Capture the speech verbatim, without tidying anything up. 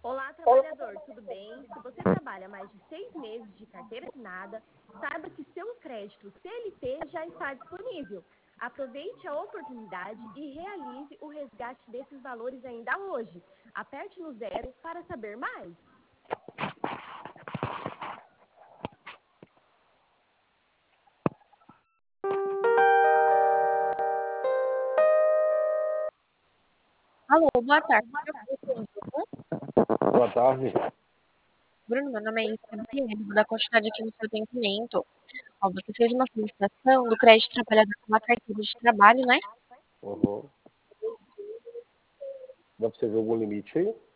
Olá, trabalhador, tudo bem? Se você trabalha mais de seis meses de carteira assinada, saiba que seu crédito C L T já está disponível. Aproveite a oportunidade e realize o resgate desses valores ainda hoje. Aperte no zero para saber mais. Alô, boa tarde. Eu falo com o Bruno. Boa tarde. Bruno, meu nome é Isabel Pinheiro, vou dar continuidade aqui no seu atendimento. Ó, você fez uma solicitação do crédito trabalhador com uma carteira de trabalho, né? Uhum. Dá pra você ver algum limite aí?